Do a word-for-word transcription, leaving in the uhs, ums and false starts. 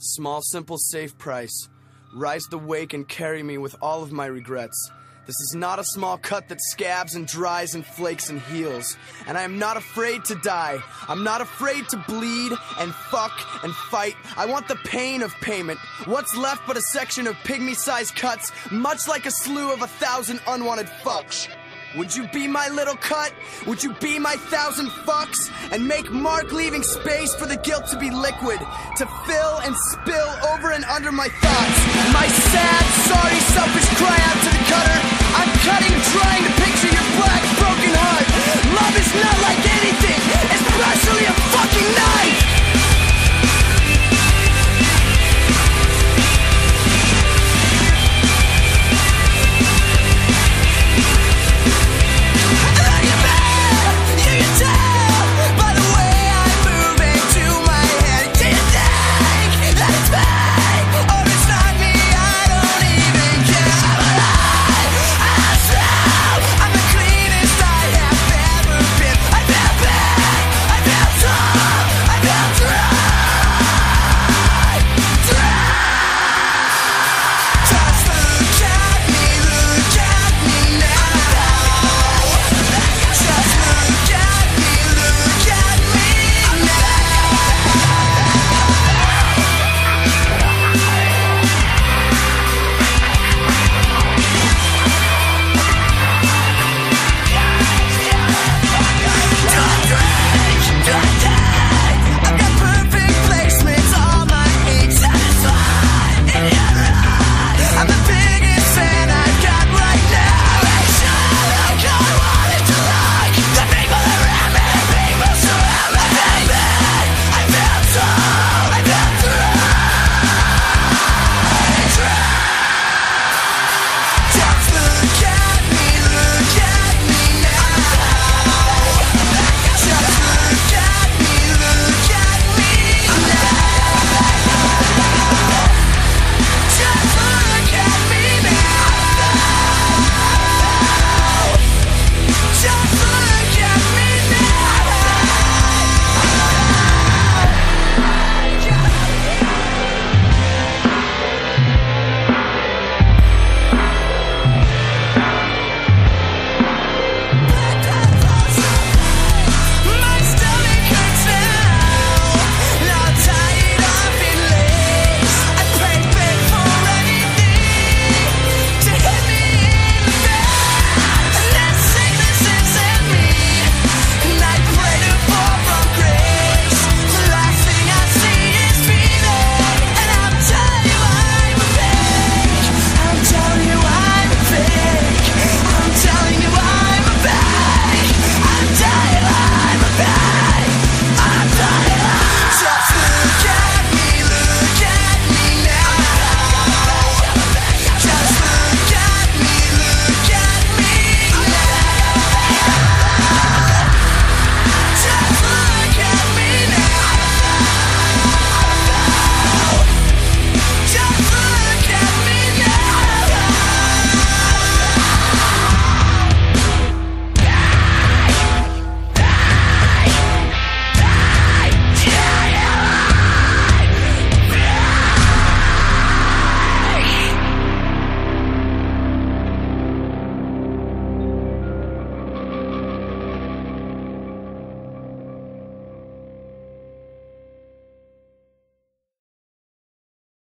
Small, simple, safe price. Rise the wake and carry me with all of my regrets. This is not a small cut that scabs and dries and flakes and heals. And I am not afraid to die. I'm not afraid to bleed and fuck and fight. I want the pain of payment. What's left but a section of pygmy-sized cuts, much like a slew of a thousand unwanted fucks. Would you be my little cut? Would you be my thousand fucks? And make mark leaving space for the guilt to be liquid, to fill and spill over and under my thoughts. My sad, sorry, selfish cry out to the cutter. I'm cutting, trying to picture your black, broken heart. Love is not like anything, especially a fucking knife.